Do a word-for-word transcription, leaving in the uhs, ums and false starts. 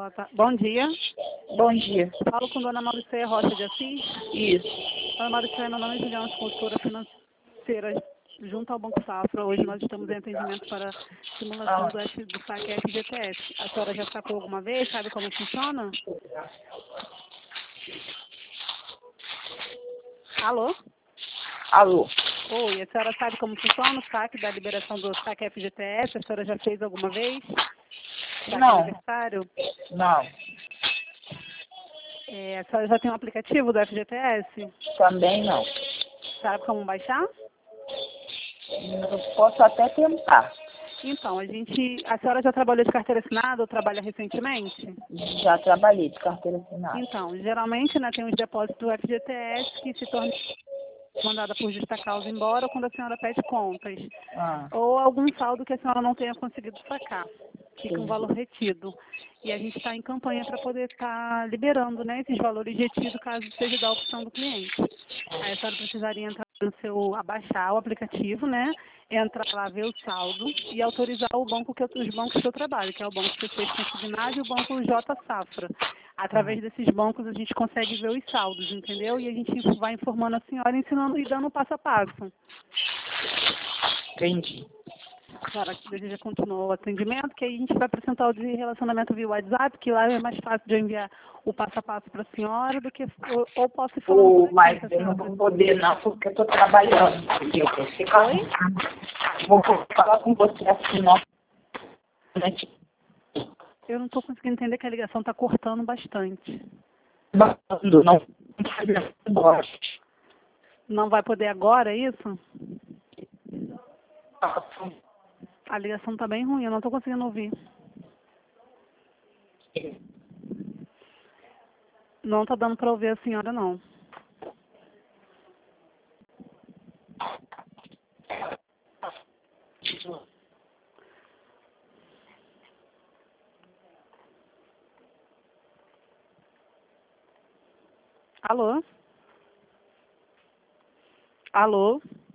Boa ta- Bom dia. Bom dia. Falo com Dona Mauricéia Rocha de Assis. Isso. Dona Mauricéia, meu nome é Juliana, consultora financeira junto ao Banco Safra. Hoje nós estamos em atendimento para simulação do, F, do saque F G T S. A senhora já sacou alguma vez? Sabe como funciona? Alô? Alô? Oi, a senhora sabe como funciona o saque da liberação do saque F G T S? A senhora já fez alguma vez? Saque Não. aniversário? Não. É, a senhora já tem um aplicativo do F G T S? Também não. Sabe como baixar? Eu posso até tentar. Então, a gente, a senhora já trabalhou de carteira assinada ou trabalha recentemente? Já trabalhei de carteira assinada. Então, geralmente, né, tem os depósitos do F G T S que se tornam mandada por justa causa embora quando a senhora pede contas. Ah, Ou algum saldo que a senhora não tenha conseguido sacar. Fica um entendi. valor retido. E a gente está em campanha para poder estar liberando, né, esses valores retidos caso seja da opção do cliente. Aí a senhora precisaria entrar no seu, abaixar o aplicativo, né, entrar lá, ver o saldo e autorizar o banco que eu, os bancos que eu trabalho, que é o Banco C seis Consignado e o Banco J Safra. Através desses bancos a gente consegue ver os saldos, entendeu? E a gente vai informando a senhora, ensinando e dando um passo a passo. Entendi. A senhora deseja continuar o atendimento, que aí a gente vai apresentar o de relacionamento via WhatsApp, que lá é mais fácil de eu enviar o passo a passo para a senhora do que, ou, ou posso ir falando por Ou, aqui, mas se a eu não senhora vou precisa. poder não, porque eu estou trabalhando. Entendeu? Você Oi? Vou falar com você assim, não. Eu não estou conseguindo entender que a ligação está cortando bastante. Não, não. Agora. Não vai poder agora, é isso? A ligação está bem ruim, eu não estou conseguindo ouvir. Não está dando para ouvir a senhora, não. Alô? Alô?